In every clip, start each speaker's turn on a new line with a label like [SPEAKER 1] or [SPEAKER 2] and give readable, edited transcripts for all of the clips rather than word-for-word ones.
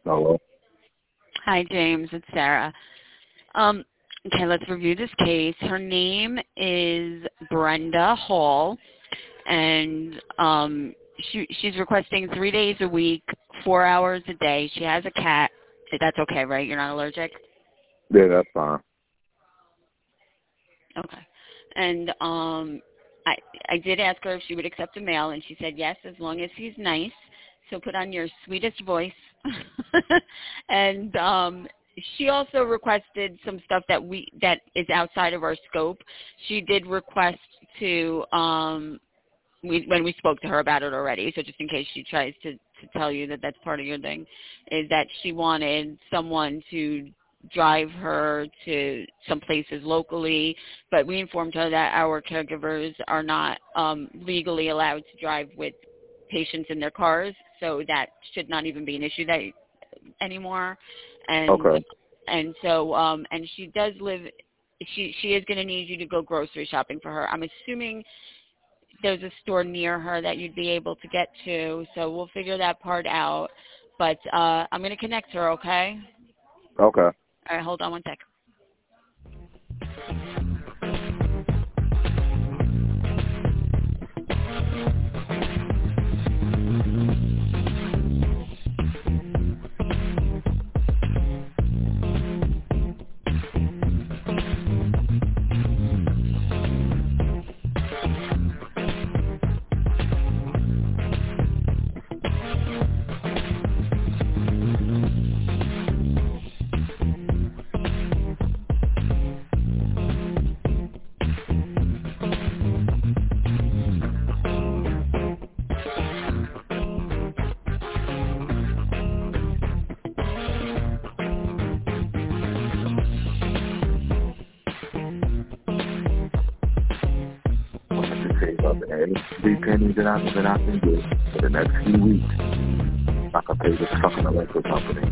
[SPEAKER 1] Hello.
[SPEAKER 2] Hi, James. It's Sarah. Okay, let's review this case. Her name is Brenda Hall, and she's requesting 3 days a week, 4 hours a day. She has a cat. That's okay, right? You're not allergic?
[SPEAKER 1] Yeah, that's fine.
[SPEAKER 2] Okay. And I did ask her if she would accept a male, and she said yes, as long as he's nice. So put on your sweetest voice. And she also requested some stuff that is outside of our scope. She did request to when we spoke to her about it already. So just in case she tries to tell you that that's part of your thing, is that she wanted someone to drive her to some places locally, but we informed her that our caregivers are not legally allowed to drive with patients in their cars, so that should not even be an issue anymore.
[SPEAKER 1] Okay.
[SPEAKER 2] And so and she does live. She is going to need you to go grocery shopping for her. I'm assuming there's a store near her that you'd be able to get to, so we'll figure that part out. But I'm going to connect her, okay?
[SPEAKER 1] Okay.
[SPEAKER 2] All right, hold on one sec.
[SPEAKER 1] I'm going to save up every 3 pennies that I can get for the next few weeks. I can pay this fucking electric company.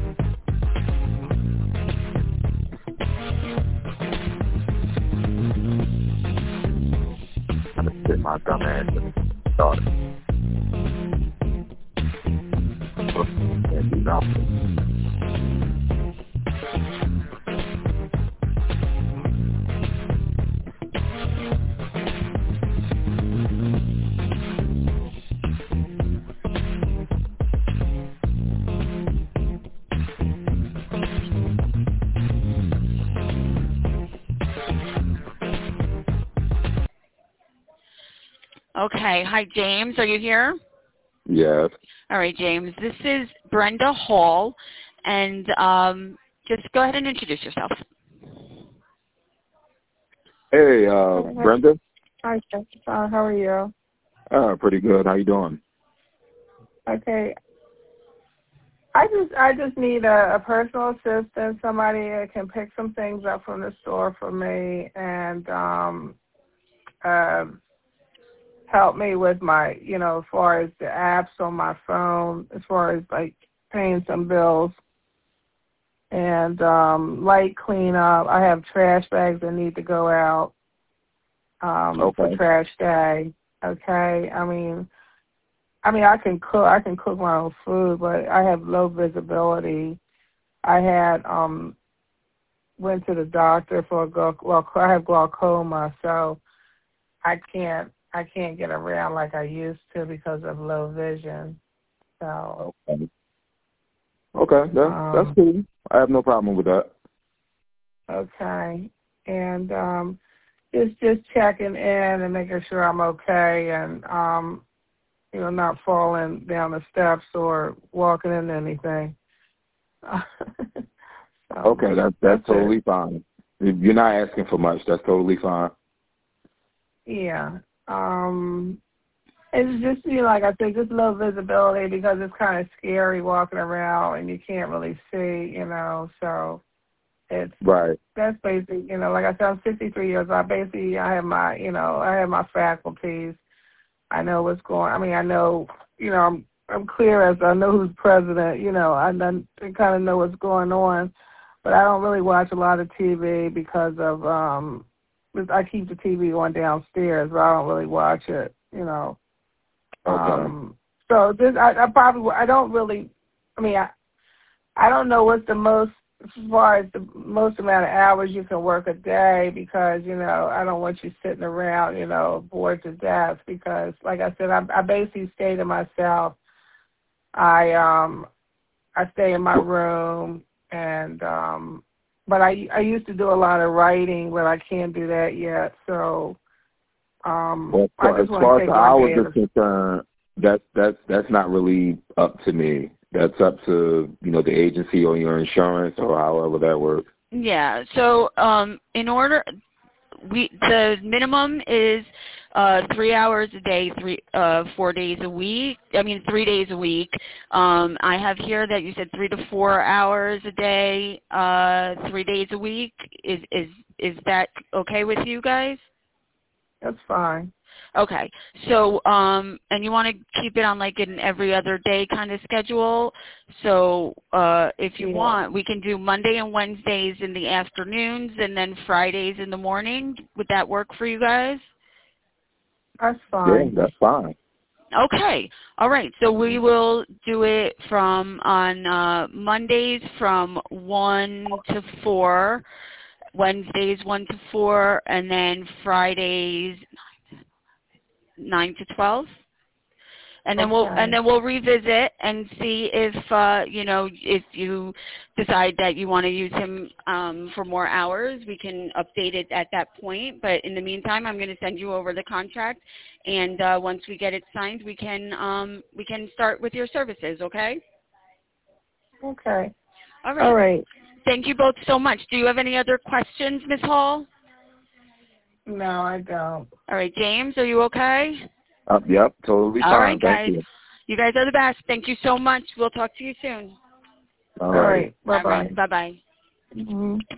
[SPEAKER 1] I'm going to sit my dumb ass and start and do nothing.
[SPEAKER 2] Okay. Hi, James. Are you here?
[SPEAKER 1] Yes.
[SPEAKER 2] All right, James. This is Brenda Hall, and just go ahead and introduce yourself.
[SPEAKER 1] Hey,
[SPEAKER 3] Hi,
[SPEAKER 1] Brenda.
[SPEAKER 3] Jessica. How are you?
[SPEAKER 1] Pretty good. How you doing?
[SPEAKER 3] Okay. I just need a personal assistant, somebody that can pick some things up from the store for me and help me with my, as far as the apps on my phone, as far as like paying some bills and light cleanup. I have trash bags that need to go out for
[SPEAKER 1] Okay.
[SPEAKER 3] trash day. Okay. I can cook my own food, but I have low visibility. I had went to the doctor for I have glaucoma, so I can't get around like I used to because of low vision. So
[SPEAKER 1] Okay. That's cool. I have no problem with that.
[SPEAKER 3] okay, and just checking in and making sure I'm okay, and not falling down the steps or walking into anything.
[SPEAKER 1] Okay, that's totally fine. You're not asking for much. That's totally fine.
[SPEAKER 3] Yeah. It's just, like I said, just low visibility because it's kind of scary walking around and you can't really see, so it's,
[SPEAKER 1] Right.
[SPEAKER 3] that's basically, like I said, I'm 63 years old. Basically, I have my faculties. I know what's going, I know, I'm clear as I know who's president, I kind of know what's going on, but I don't really watch a lot of TV because of, I keep the TV on downstairs, but I don't really watch it,
[SPEAKER 1] Okay.
[SPEAKER 3] So this, I don't really, I don't know what's the most, as far as the most amount of hours you can work a day, because, you know, I don't want you sitting around, you know, bored to death, because, like I said, I basically stay to myself. I stay in my room, and but I used to do a lot of writing, but I can't do that yet. So
[SPEAKER 1] Well,
[SPEAKER 3] I
[SPEAKER 1] as
[SPEAKER 3] just want
[SPEAKER 1] far
[SPEAKER 3] to
[SPEAKER 1] as
[SPEAKER 3] take
[SPEAKER 1] the
[SPEAKER 3] one
[SPEAKER 1] hours
[SPEAKER 3] day
[SPEAKER 1] are concerned, that's not really up to me. That's up to, you know, the agency or your insurance or however that works.
[SPEAKER 2] Yeah. So in order, the minimum is 3 hours a day, 4 days a week. I mean 3 days a week. I have here that you said 3 to 4 hours a day, 3 days a week. Is that okay with you guys?
[SPEAKER 3] That's fine.
[SPEAKER 2] Okay. So, and you want to keep it on like an every other day kind of schedule. So, if you want, we can do Monday and Wednesdays in the afternoons and then Fridays in the morning. Would that work for you guys?
[SPEAKER 3] That's fine.
[SPEAKER 1] Yeah, that's fine.
[SPEAKER 2] Okay. All right. So we will do it from on Mondays from 1 to 4, Wednesdays 1 to 4, and then Fridays 9 to 12, and then we'll revisit and see if you know, if you decide that you want to use him for more hours, we can update it at that point. But in the meantime, I'm going to send you over the contract, and once we get it signed, we can start with your services. Okay.
[SPEAKER 3] Okay.
[SPEAKER 2] All right.
[SPEAKER 3] All right.
[SPEAKER 2] Thank you both so much. Do you have any other questions, Ms. Hall?
[SPEAKER 3] No, I don't.
[SPEAKER 2] All right, James, are you okay?
[SPEAKER 1] Yep, totally fine.
[SPEAKER 2] All right, guys.
[SPEAKER 1] Thank you.
[SPEAKER 2] You guys are the best. Thank you so much. We'll talk to you soon.
[SPEAKER 1] All right.
[SPEAKER 3] Bye-bye.
[SPEAKER 2] Bye-bye.
[SPEAKER 3] Mm-hmm.